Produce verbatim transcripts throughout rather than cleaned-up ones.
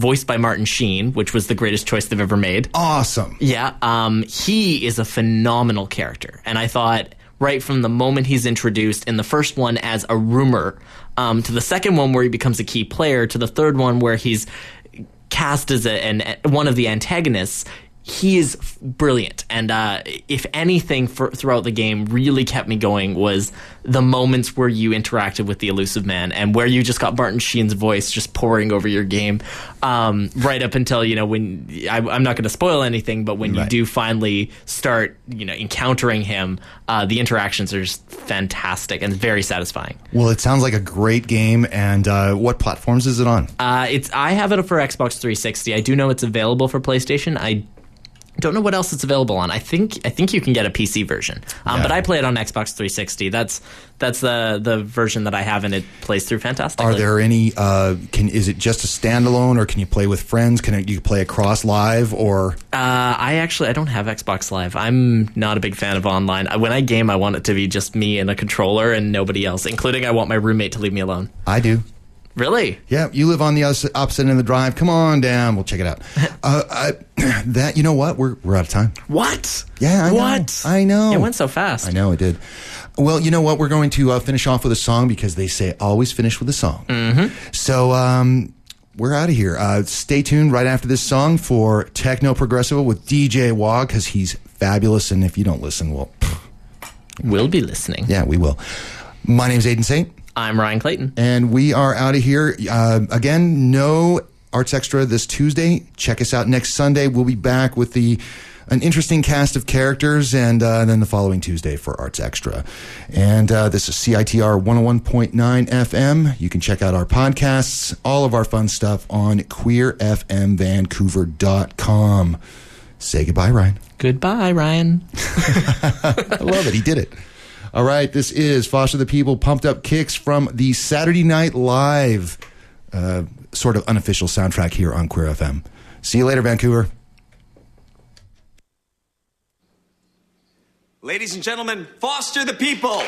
voiced by Martin Sheen, which was the greatest choice they've ever made. Awesome. Yeah, um, he is a phenomenal character. And I thought right from the moment he's introduced in the first one as a rumor, um, to the second one where he becomes a key player, to the third one where he's cast as a, an, one of the antagonists, he is brilliant. And uh, if anything for, throughout the game really kept me going was the moments where you interacted with the Elusive Man and where you just got Martin Sheen's voice just pouring over your game, um, right up until, you know, when I, I'm not going to spoil anything, but when right. you do finally start, you know, encountering him, uh, the interactions are just fantastic and very satisfying. Well, it sounds like a great game. And uh, what platforms is it on? Uh, it's I have it for Xbox three sixty. I do know it's available for PlayStation. I don't know what else it's available on. I think I think you can get a P C version, um, yeah. but I play it on Xbox three sixty. That's that's the the version that I have, and it plays through fantastically. Are there any? Uh, can is it just a standalone, or can you play with friends? Can it, you play across live, or? Uh, I actually I don't have Xbox Live. I'm not a big fan of online. When I game, I want it to be just me and a controller and nobody else, including I want my roommate to leave me alone. I do. Really? Yeah, you live on the opposite end of the drive. Come on down. We'll check it out. uh, I, that you know what? We're we're out of time. What? Yeah, I what? know. I know. It went so fast. I know it did. Well, you know what? We're going to uh, finish off with a song because they say always finish with a song. Mm-hmm. So um, we're out of here. Uh, stay tuned right after this song for Techno Progressivo with D J Wog because he's fabulous. And if you don't listen, well, pff. We'll be listening. Yeah, we will. My name's Aidan Saint. I'm Ryan Clayton. And we are out of here. Uh, again, no Arts Extra this Tuesday. Check us out next Sunday. We'll be back with the an interesting cast of characters, and uh, then the following Tuesday for Arts Extra. And uh, this is C I T R one oh one point nine F M. You can check out our podcasts, all of our fun stuff on queer f m vancouver dot com. Say goodbye, Ryan. Goodbye, Ryan. I love it. He did it. All right, this is Foster the People, Pumped Up Kicks from the Saturday Night Live uh, sort of unofficial soundtrack here on Queer F M. See you later, Vancouver. Ladies and gentlemen, Foster the People.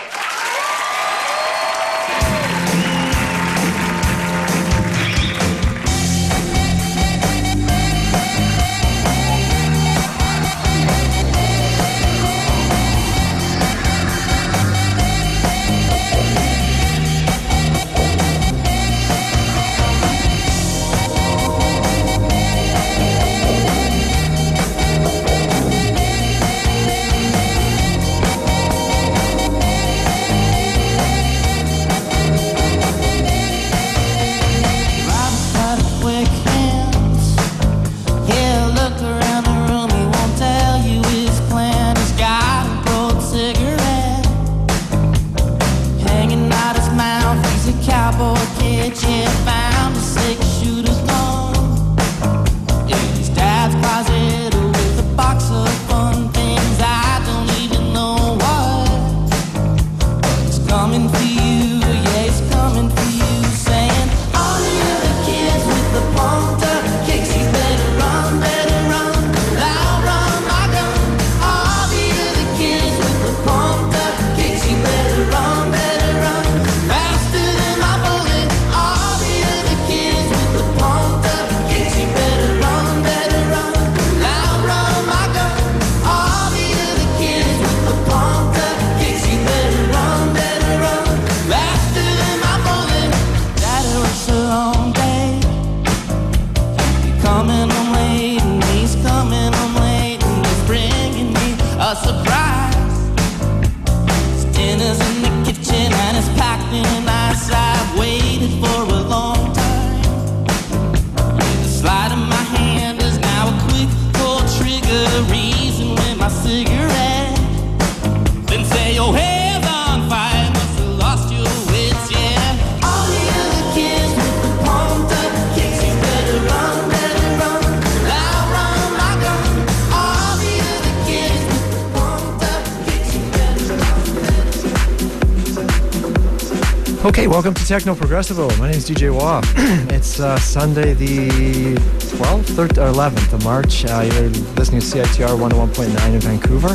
Okay, welcome to Techno Progressivo. My name is D J Wah. It's uh, Sunday the twelfth, thirteenth, or eleventh of March. Uh, you're listening to C I T R one oh one point nine in Vancouver.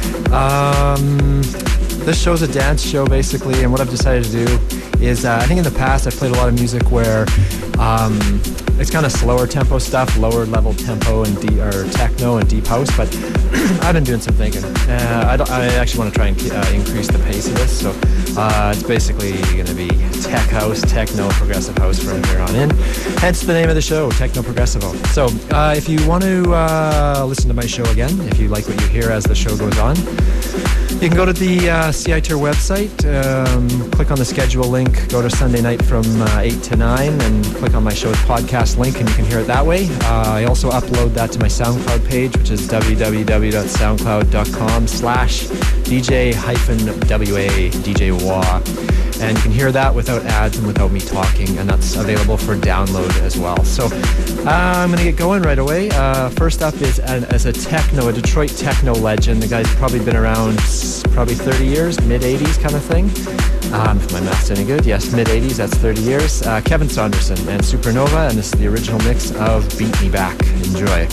Um, this show's a dance show, basically, and what I've decided to do is, uh, I think in the past I've played a lot of music where um, it's kind of slower tempo stuff, lower level tempo and deep, or techno and deep house. But I've been doing some thinking. Uh, I, don't, I actually want to try and uh, increase the pace of this. So uh, it's basically going to be tech house, techno, progressive house from here on in. Hence the name of the show, Techno Progressivo. So uh, if you want to uh, listen to my show again, if you like what you hear as the show goes on, you can go to the uh, C I T R website, um, click on the schedule link, go to Sunday night from uh, eight to nine, and click on my show's podcast link, and you can hear it that way. Uh, I also upload that to my SoundCloud page, which is www.soundcloud.com slash DJ hyphen WA, D J Wah. And you can hear that without ads and without me talking, and that's available for download as well. So uh, I'm going to get going right away. Uh, first up is an, as a techno, a Detroit techno legend. The guy's probably been around probably thirty years, mid eighties kind of thing. Um, if my math's any good, yes, mid eighties, that's thirty years. Uh, Kevin Saunderson and Supernova, and this is the original mix of Beat Me Back. Enjoy.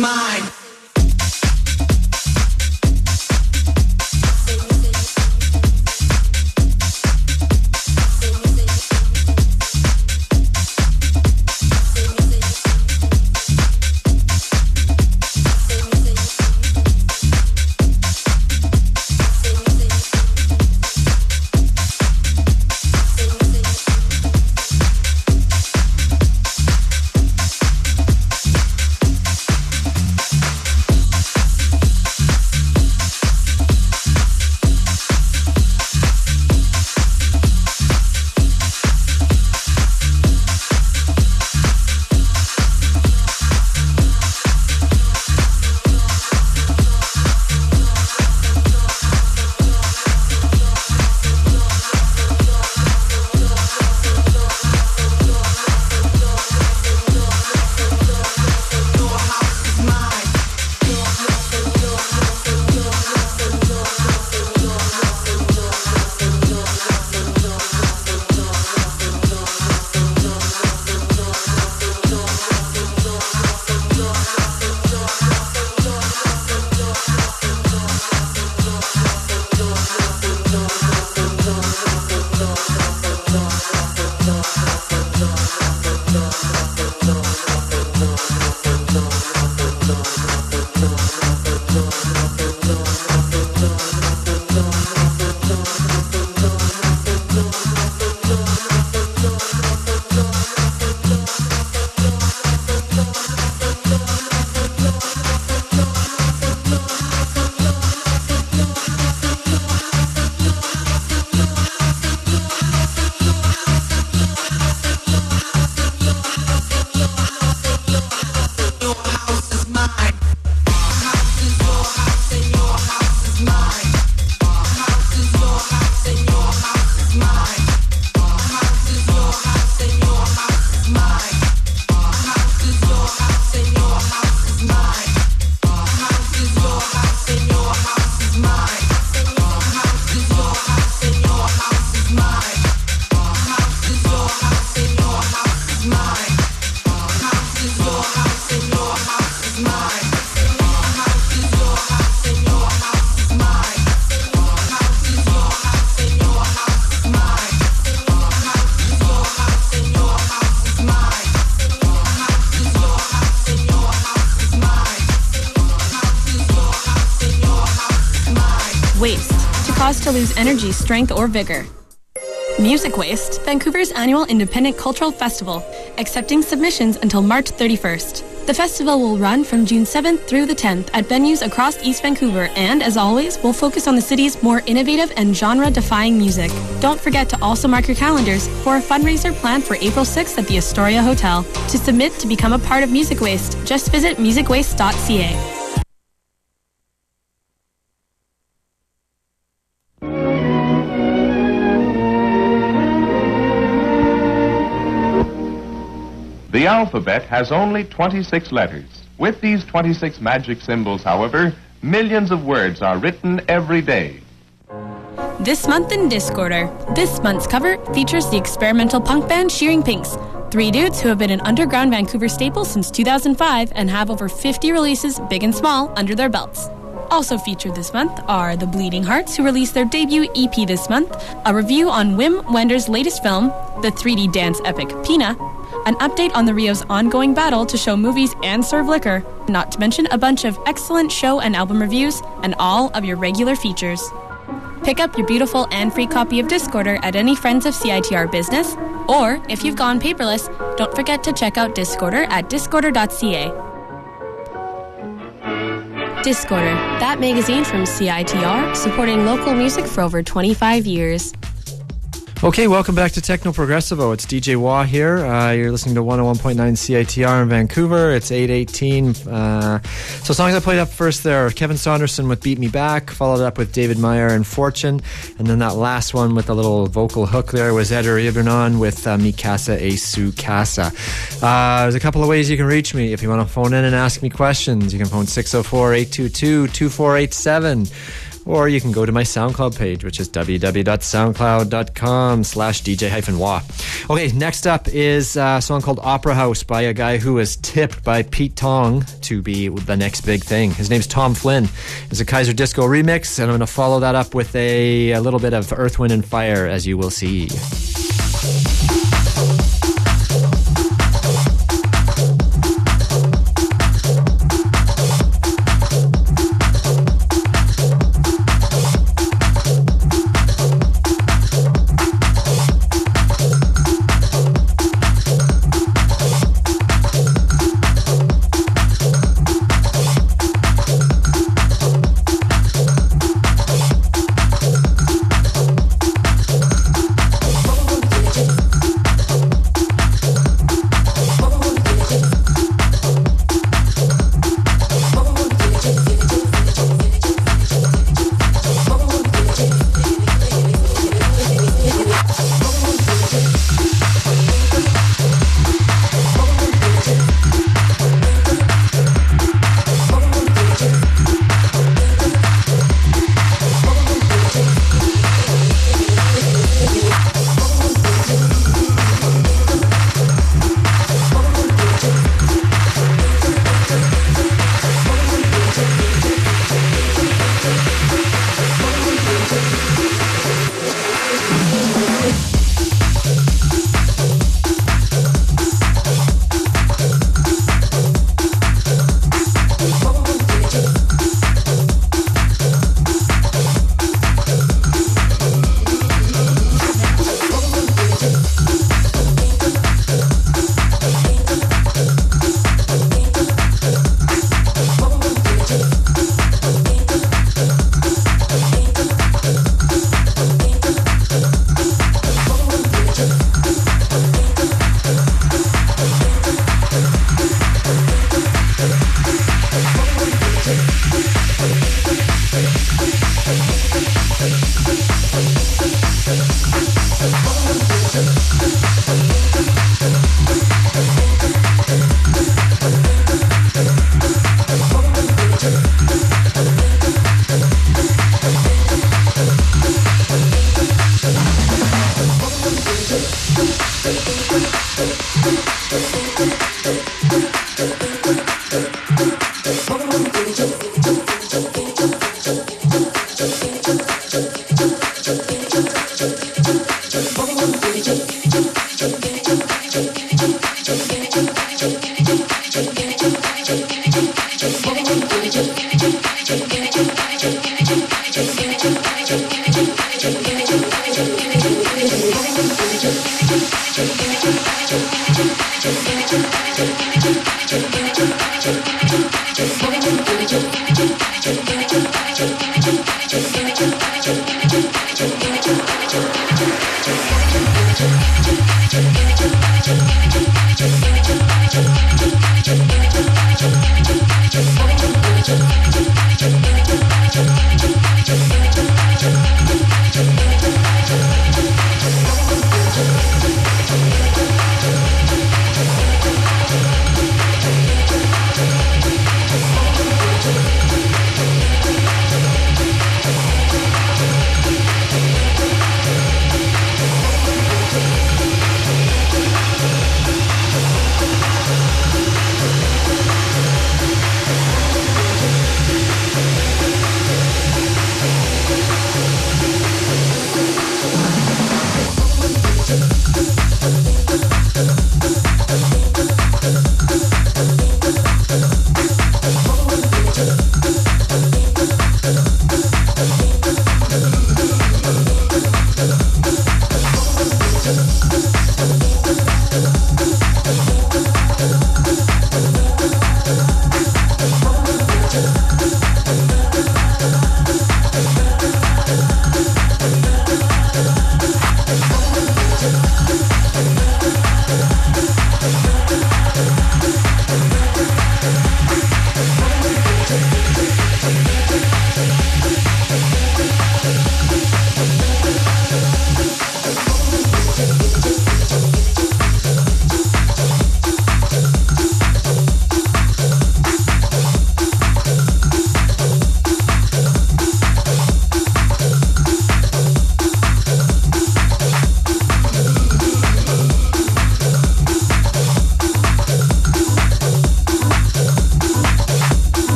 mine. Waste, to cause to lose energy, strength, or vigor. Music Waste, Vancouver's annual independent cultural festival, accepting submissions until March thirty-first. The festival will run from June seventh through the tenth at venues across East Vancouver and, as always, will focus on the city's more innovative and genre-defying music. Don't forget to also mark your calendars for a fundraiser planned for April sixth at the Astoria Hotel. To submit to become a part of Music Waste, just visit music waste dot c a. The alphabet has only twenty-six letters. With these twenty-six magic symbols, however, millions of words are written every day. This month in Discorder. This month's cover features the experimental punk band Shearing Pinks, three dudes who have been an underground Vancouver staple since two thousand five and have over fifty releases, big and small, under their belts. Also featured this month are the Bleeding Hearts, who released their debut E P this month, a review on Wim Wender's latest film, the three D dance epic Pina, an update on the Rio's ongoing battle to show movies and serve liquor, not to mention a bunch of excellent show and album reviews, and all of your regular features. Pick up your beautiful and free copy of Discorder at any Friends of C I T R business, or if you've gone paperless, don't forget to check out Discorder at discorder dot c a. Discorder, that magazine from C I T R, supporting local music for over twenty-five years. Okay, welcome back to Techno Progressivo. It's D J Wah here. Uh, you're listening to one oh one point nine C I T R in Vancouver. It's eight eighteen. Uh, so songs I played up first there are Kevin Saunderson with Beat Me Back, followed up with David Meyer and Fortune. And then that last one with a little vocal hook there was Eder Ibernon with uh, Mi Casa e Su Casa. Uh, there's a couple of ways you can reach me. If you want to phone in and ask me questions, you can phone six oh four, eight two two, two four eight seven. Or you can go to my SoundCloud page, which is www.soundcloud.com slash DJ hyphen wah. Okay, next up is a song called Opera House by a guy who was tipped by Pete Tong to be the next big thing. His name's Tom Flynn. It's a Kaiser Disco remix, and I'm going to follow that up with a, a little bit of Earth, Wind and Fire, as you will see.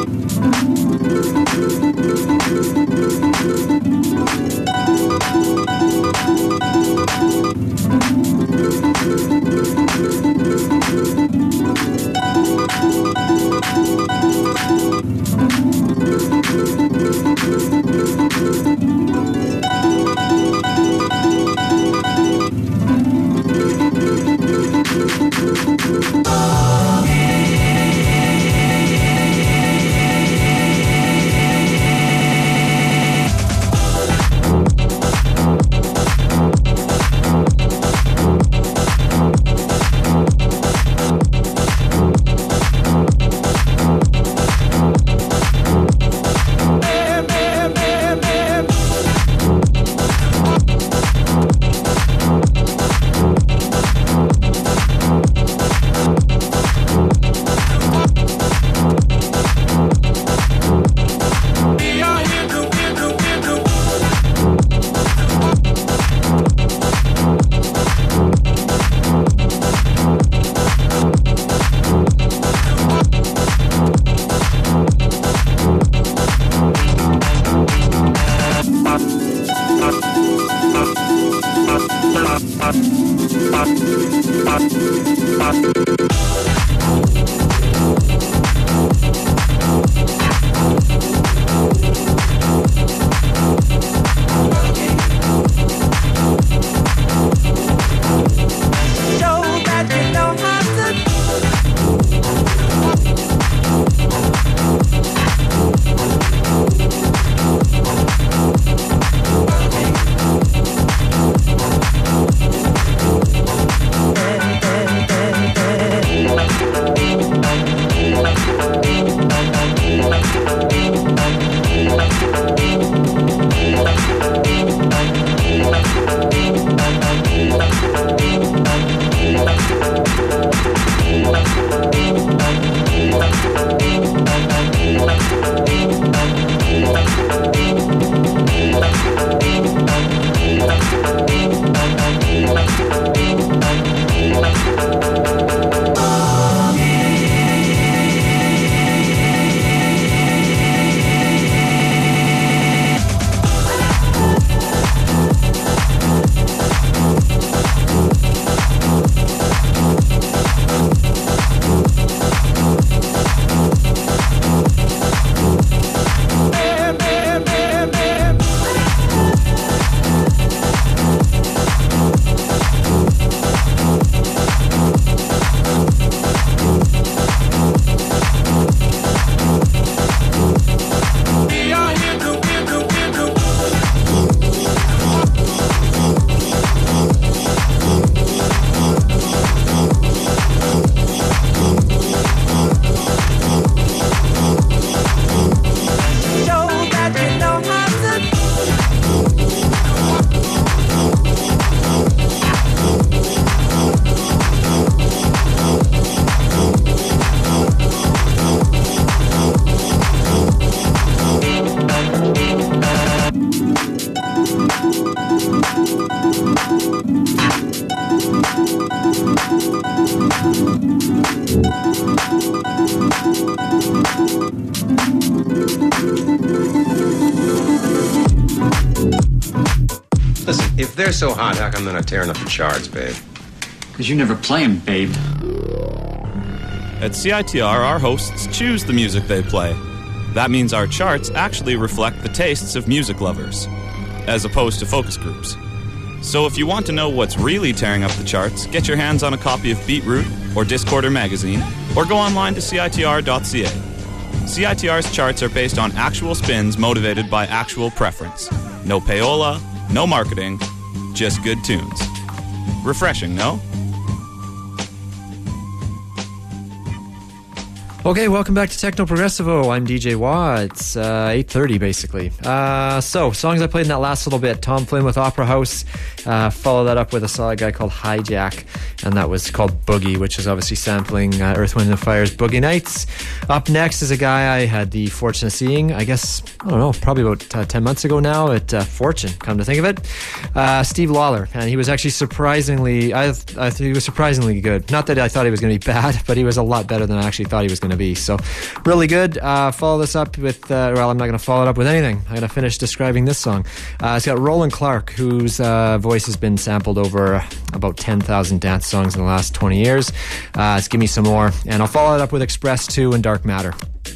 Listen, if they're so hot, how come they're not tearing up the charts, babe? Because you never play them, babe. At C I T R, our hosts choose the music they play. That means our charts actually reflect the tastes of music lovers, as opposed to focus groups. So if you want to know what's really tearing up the charts, get your hands on a copy of Beatroot or Discorder magazine, or go online to C I T R dot C A. C I T R's charts are based on actual spins motivated by actual preference. No payola, no marketing, just good tunes. Refreshing, no? Okay, welcome back to Techno Progressivo. I'm D J Wah. It's uh, eight thirty, basically. Uh, so, songs I played in that last little bit. Tom Flynn with Opera House. Uh, follow that up with a solid guy called Hijack, and that was called Boogie, which is obviously sampling uh, Earth, Wind and Fire's Boogie Nights. Up next is a guy I had the fortune of seeing, I guess, I don't know, probably about uh, ten months ago now at uh, Fortune, come to think of it. Uh, Steve Lawler, and he was actually surprisingly, I, I think he was surprisingly good. Not that I thought he was going to be bad, but he was a lot better than I actually thought he was going to to be. So really good. Uh, follow this up with, uh, well, I'm not going to follow it up with anything. I'm going to finish describing this song. Uh, it's got Roland Clark, whose uh, voice has been sampled over about ten thousand dance songs in the last twenty years. Uh, it's Give Me Some More. And I'll follow it up with Express two and Dark Matter.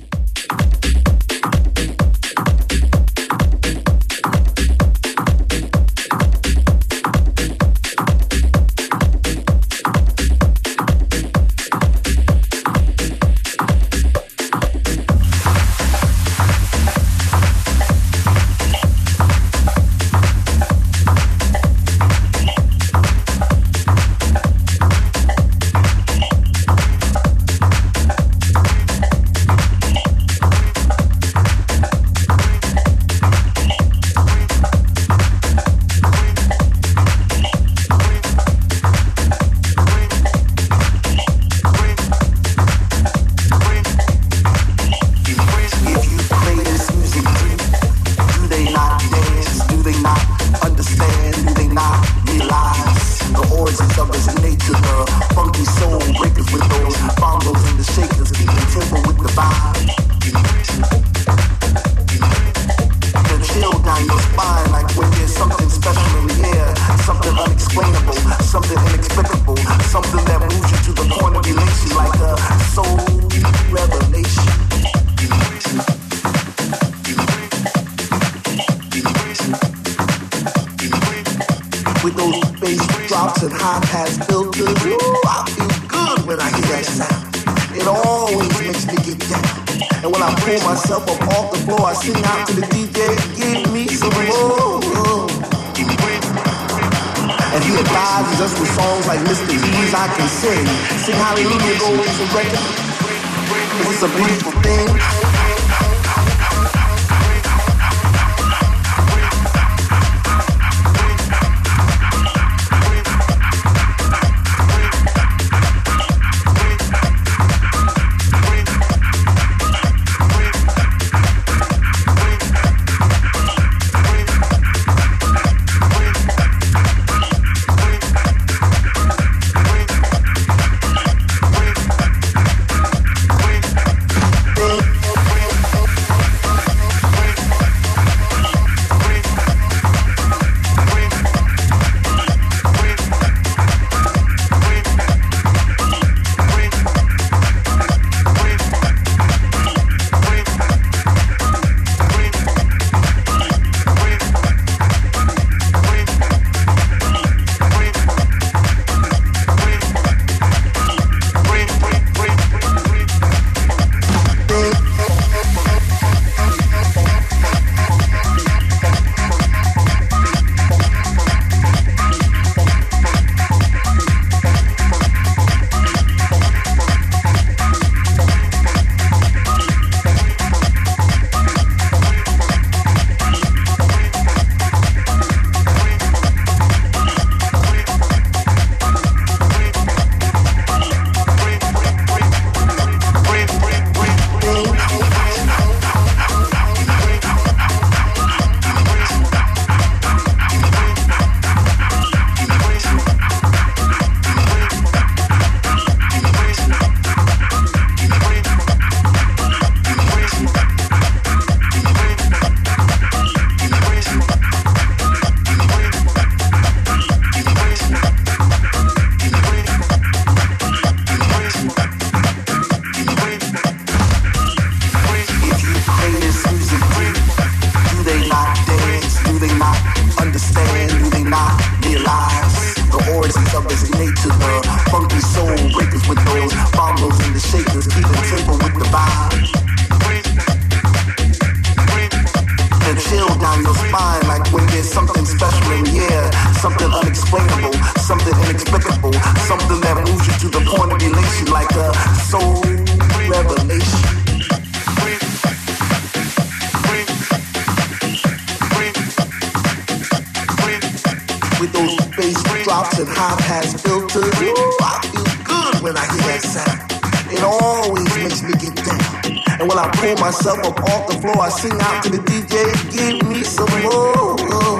drops and high-pass filters. Ooh, I feel good when I hear that sound. It always makes me get down. And when I pull myself up off the floor, I sing out to the D J, give me some more.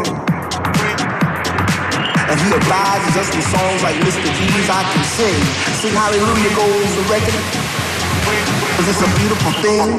And he obliges us with songs like Mister G's I Can Sing. Sing Hallelujah goes the record. 'cause it's a beautiful thing.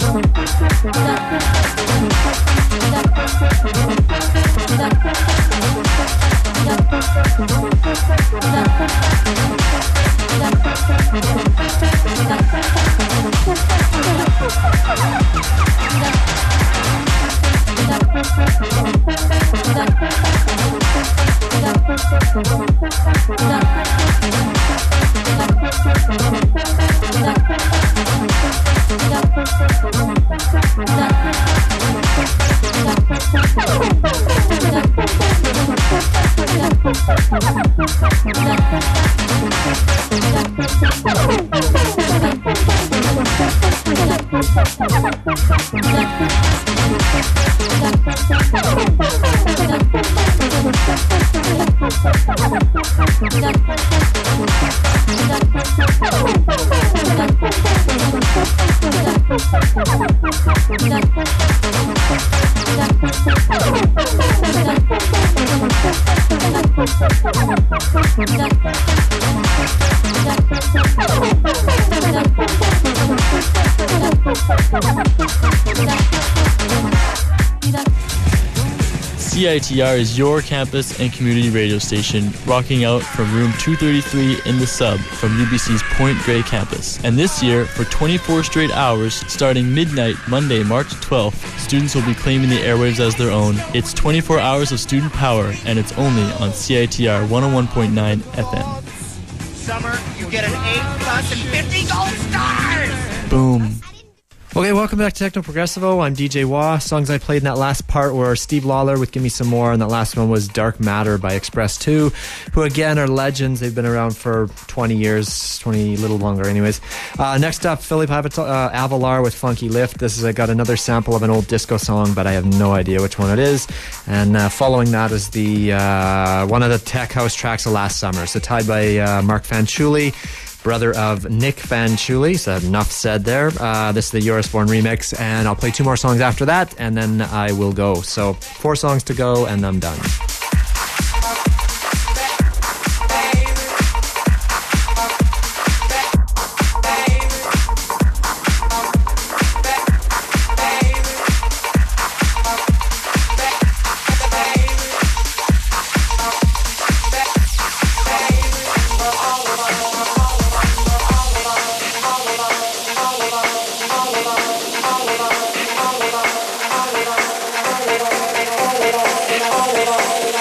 Thank you. C I T R is your campus and community radio station, rocking out from room two thirty-three in the sub from U B C's Point Grey campus. And this year, for twenty-four straight hours, starting midnight Monday, March twelfth, students will be claiming the airwaves as their own. It's twenty-four hours of student power, and it's only on C I T R one oh one point nine F M. Summer, you get an A plus and fifty gold stars! Boom. Okay, welcome back to Techno Progressivo. I'm D J Wah. Songs I played in that last part were Steve Lawler with Give Me Some More, and that last one was Dark Matter by Express two, who again are legends. They've been around for twenty years, twenty, a little longer anyways. Uh, next up, Philip Avatar, uh, Avalar with Funky Lift. This is, I got another sample of an old disco song, but I have no idea which one it is. And uh, following that is the uh, one of the tech house tracks of last summer. So tied by uh, Mark Fanciulli, brother of Nick Fanciulli. So enough said there. Uh, this is the Eurosborn remix, and I'll play two more songs after that, and then I will go. So four songs to go, and I'm done. Oh,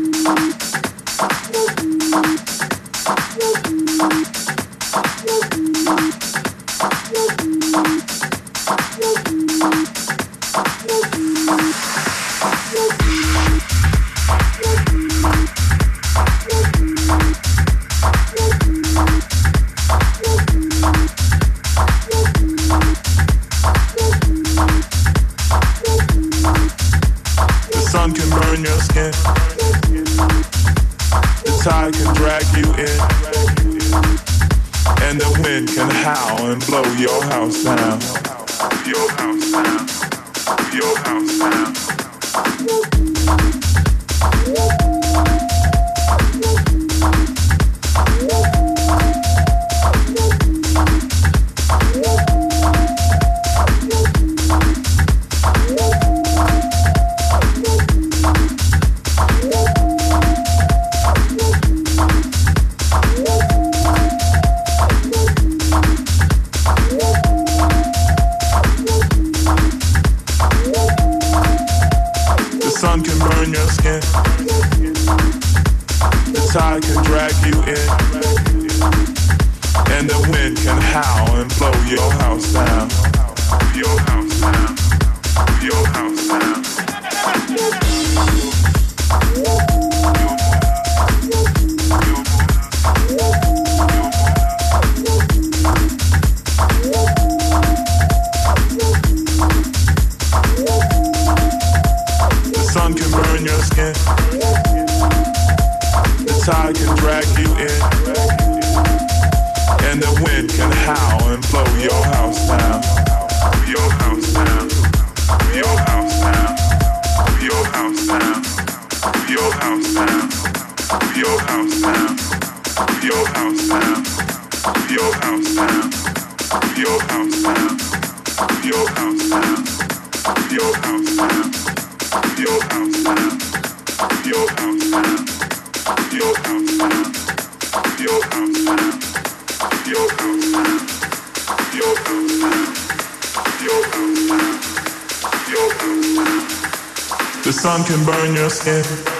The sun can burn your skin.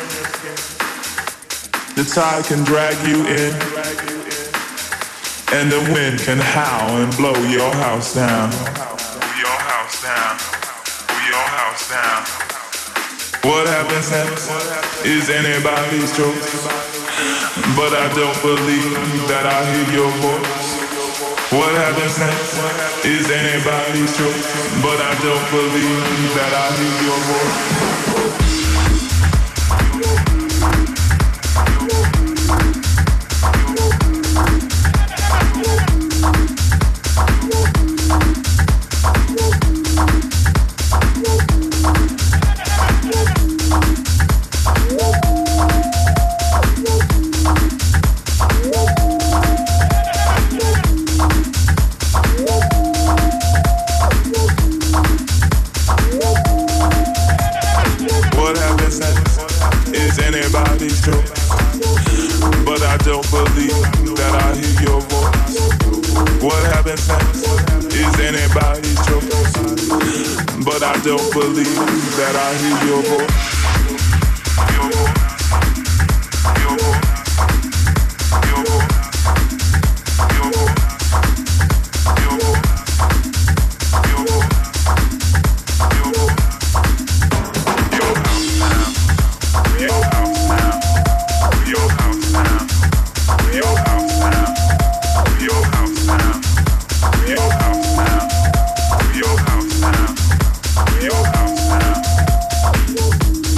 The tide can drag you in. And the wind can howl and blow your house down. Blow your house down. Blow your house down. What happens next is anybody's choice. But I don't believe that I hear your voice. What happens next is anybody's choice. But I don't believe that I hear your voice. Don't believe that I hear your voice. Your voice. Your voice. Your voice. Your voice. Your voice. Your voice. Your voice. Your house now. Your house now. Your house now. Your house now. Your house now. Your house now. Your house now. Your house now.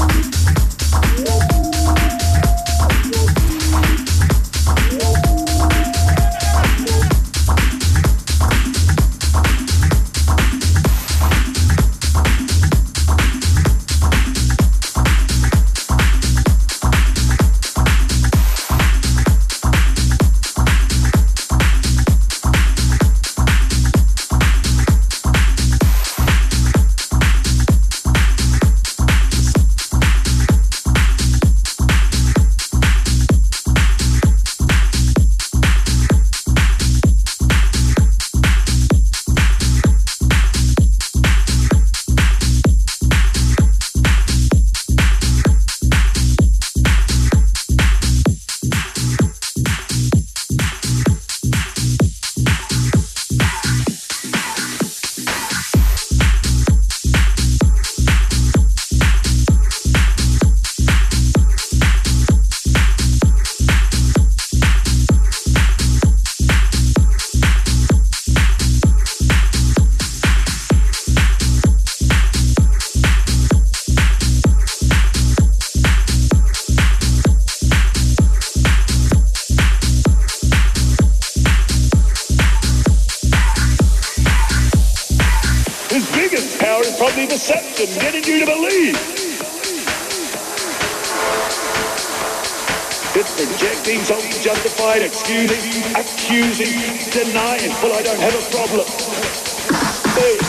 deception, getting you to believe. It's projecting, something justified, excusing, accusing, denying. Well, I don't have a problem. Hey.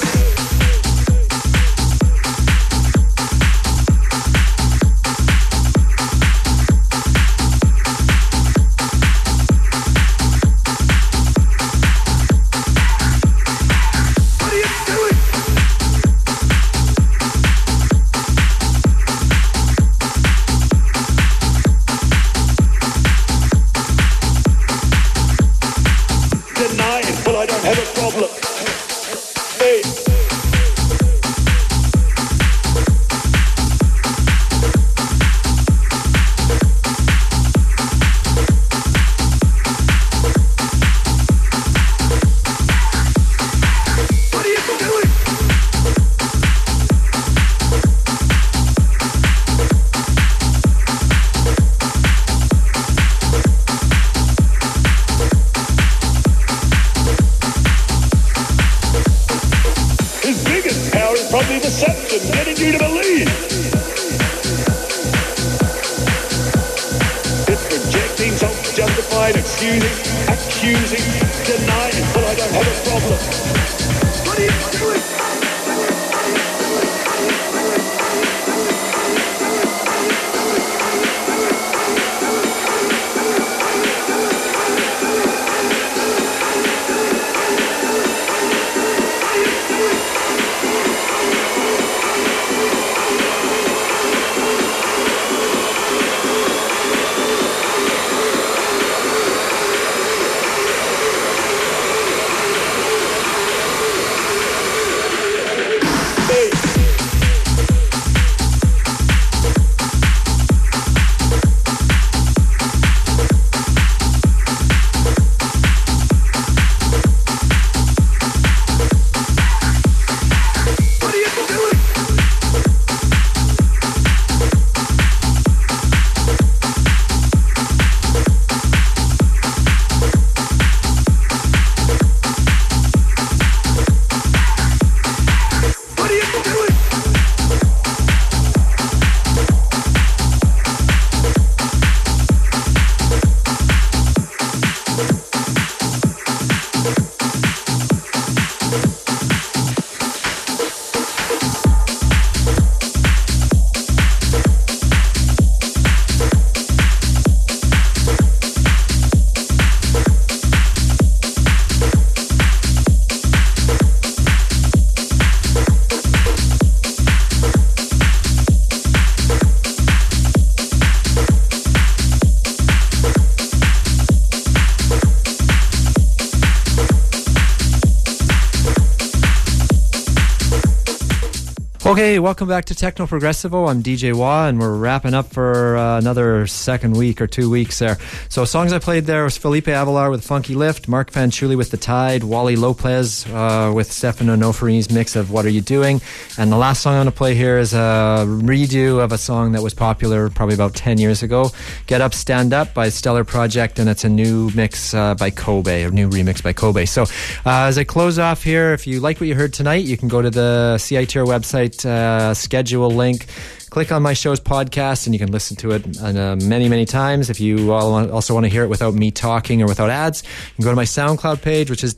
Okay, welcome back to Techno Progressivo. I'm D J Wah, and we're wrapping up for uh, another second week or two weeks there. So songs I played there was Felipe Avalar with Funky Lift, Mark Fanchuli with The Tide, Wally Lopez uh, with Stefano Noferini's mix of What Are You Doing? And the last song I'm going to play here is a redo of a song that was popular probably about ten years ago, Get Up, Stand Up by Stellar Project, and it's a new mix uh, by Kobe, or new remix by Kobe. So uh, as I close off here, if you like what you heard tonight, you can go to the C I T R website, uh, schedule link, click on my show's podcast, and you can listen to it uh, many, many times. If you all also want to hear it without me talking or without ads, you can go to my SoundCloud page, which is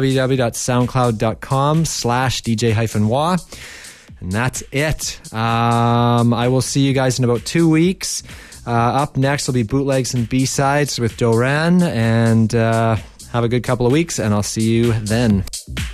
www.soundcloud.com slash DJ hyphen Wah. And that's it. Um, I will see you guys in about two weeks. Uh, up next will be Bootlegs and B-Sides with Doran. And uh, have a good couple of weeks, and I'll see you then.